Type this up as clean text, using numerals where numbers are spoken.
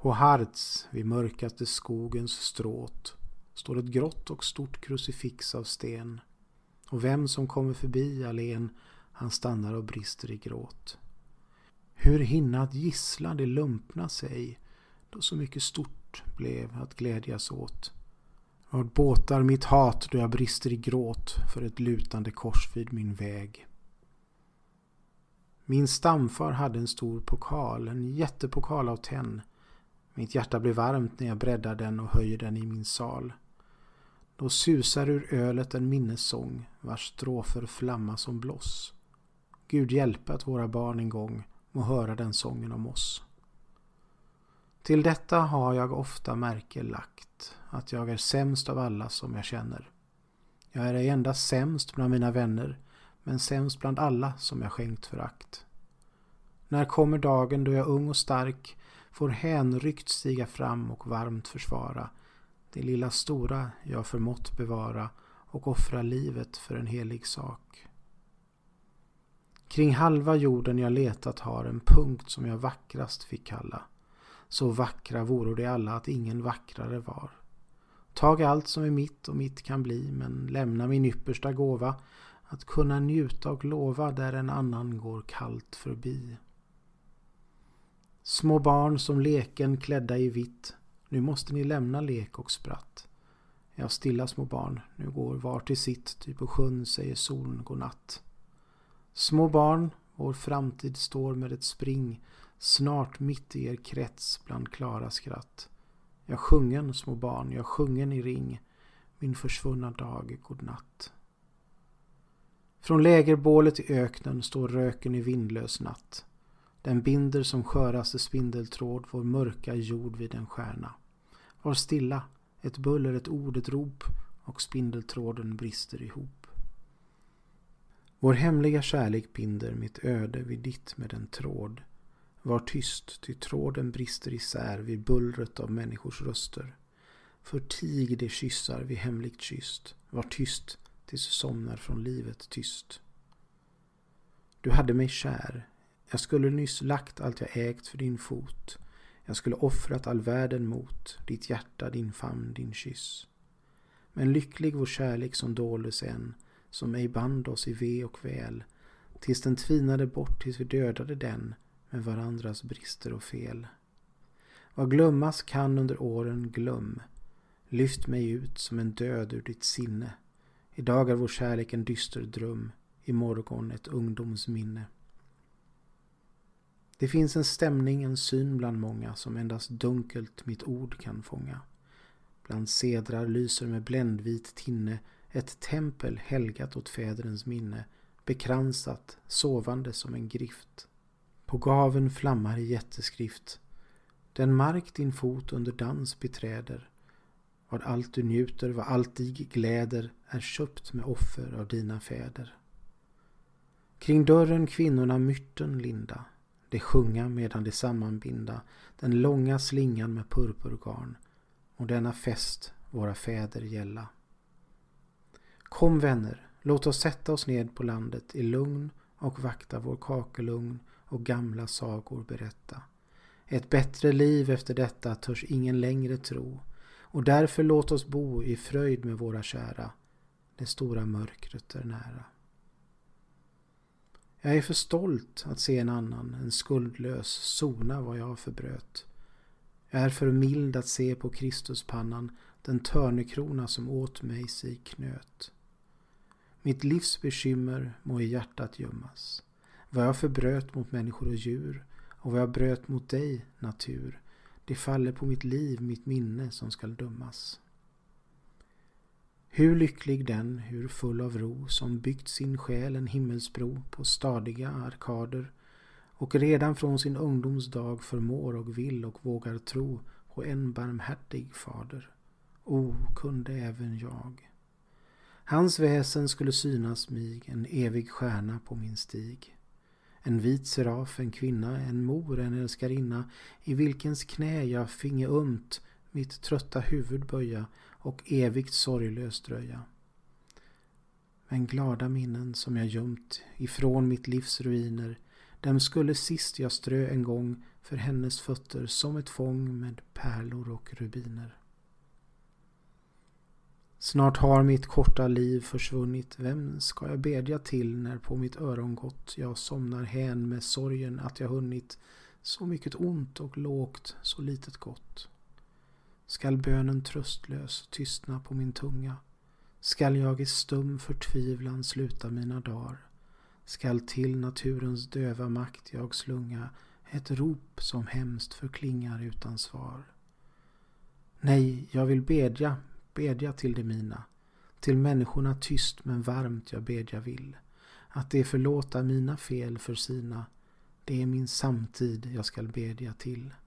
På Harz, vid mörkaste skogens stråt, står ett grått och stort krucifix av sten. Och vem som kommer förbi allén, han stannar och brister i gråt. Hur hinna att gissla det lumpna sig, då så mycket stort blev att glädjas åt. Vad båtar mitt hat då jag brister i gråt för ett lutande kors vid min väg. Min stamfar hade en stor pokal, en jättepokal av tenn. Mitt hjärta blev varmt när jag breddar den och höjer den i min sal. Då susar ur ölet en minnessång, vars strofer flamma som bloss. Gud hjälpe att våra barn en gång må höra den sången om oss. Till detta har jag ofta märke lagt, att jag är sämst av alla som jag känner. Jag är endast sämst bland mina vänner, men sämst bland alla som jag skänkt förakt. När kommer dagen då jag ung och stark får hänryckt stiga fram och varmt försvara det lilla stora jag förmått bevara och offra livet för en helig sak. Kring halva jorden jag letat har en punkt som jag vackrast fick kalla. Så vackra vore det alla att ingen vackrare var. Tag allt som är mitt och mitt kan bli, men lämna min yppersta gåva att kunna njuta och lova där en annan går kallt förbi. Små barn som leken klädda i vitt, nu måste ni lämna lek och spratt. Ja, stilla små barn, nu går var till sitt, ty på sjön säger solen godnatt. Små barn, vår framtid står med ett spring, snart mitt i er krets bland klara skratt. Jag sjungen, små barn, jag sjungen i ring, min försvunna dag godnatt. Från lägerbålet i öknen står röken i vindlös natt. Den binder som sköraste spindeltråd vår mörka jord vid en stjärna. Var stilla, ett buller, ett ord, ett rop, och spindeltråden brister ihop. Vår hemliga kärlek binder mitt öde vid ditt med en tråd. Var tyst, ty tråden brister isär vid bullret av människors röster. Förtig de kyssar vi hemligt kysst. Var tyst tills du somnar från livet tyst. Du hade mig kär. Jag skulle nyss lagt allt jag ägt för din fot. Jag skulle offrat all världen mot ditt hjärta, din famn, din kyss. Men lycklig vår kärlek som doldes än, som ej band oss i ve och väl, tills den tvinade bort tills vi dödade den med varandras brister och fel. Vad glömmas kan under åren glöm. Lyft mig ut som en död ur ditt sinne. Idag är vår kärlek en dyster dröm, i morgon ett ungdomsminne. Det finns en stämning, en syn bland många som endast dunkelt mitt ord kan fånga. Bland sedrar lyser med bländvit tinne ett tempel helgat åt fäderens minne, bekransat, sovande som en grift. På gaven flammar i jätteskrift. Den mark din fot under dans beträder. Vad allt du njuter, vad allt dig gläder, är köpt med offer av dina fäder. Kring dörren kvinnorna myrten linda. De sjunga medan de sammanbinda den långa slingan med purpurgarn, och denna fest våra fäder gälla. Kom vänner, låt oss sätta oss ned på landet i lugn och vakta vår kakelugn och gamla sagor berätta. Ett bättre liv efter detta törs ingen längre tro, och därför låt oss bo i fröjd med våra kära. Det stora mörkret är nära. Jag är för stolt att se en annan, en skuldlös, sona vad jag förbröt. Jag är för mild att se på Kristuspannan den törnekrona som åt mig sig knöt. Mitt livs bekymmer må i hjärtat gömmas. Vad jag förbröt mot människor och djur, och vad jag bröt mot dig, natur, det faller på mitt liv, mitt minne som skall dömas. Hur lycklig den, hur full av ro, som byggt sin själ en himmelsbro på stadiga arkader, och redan från sin ungdomsdag förmår och vill och vågar tro på en barmhärtig fader. Kunde även jag. Hans väsen skulle synas mig, en evig stjärna på min stig. En vit seraf, en kvinna, en mor, en älskarinna, i vilkens knä jag finge ömt mitt trötta huvud böja och evigt sorglöst dröja. Men glada minnen som jag gömt ifrån mitt livs ruiner, Dem skulle sist jag strö en gång för hennes fötter som ett fång med pärlor och rubiner. Snart har mitt korta liv försvunnit. Vem ska jag bedja till när på mitt örongott jag somnar hän med sorgen att jag hunnit så mycket ont och lågt, så litet gott? Skall bönen tröstlös tystna på min tunga? Skall jag i stum förtvivlan sluta mina dagar? Skall till naturens döva makt jag slunga ett rop som hemskt förklingar utan svar? Nej, jag vill bedja till det mina, till människorna tyst men varmt jag bedja vill, att det förlåta mina fel för sina, det är min samtid jag skall bedja till.